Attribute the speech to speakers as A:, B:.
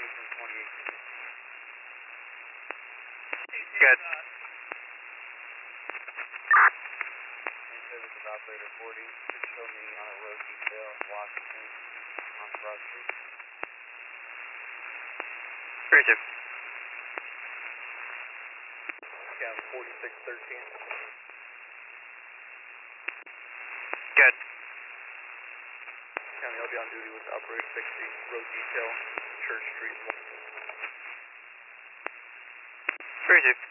A: County from 28.
B: Good.
A: And service of operator 40. Just show me on a road detail in Washington on Broad Street.
B: 32.
A: Cam 4613.
B: Good.
A: County, I'll be on duty with operator 60, road detail, Church Street.
B: 32.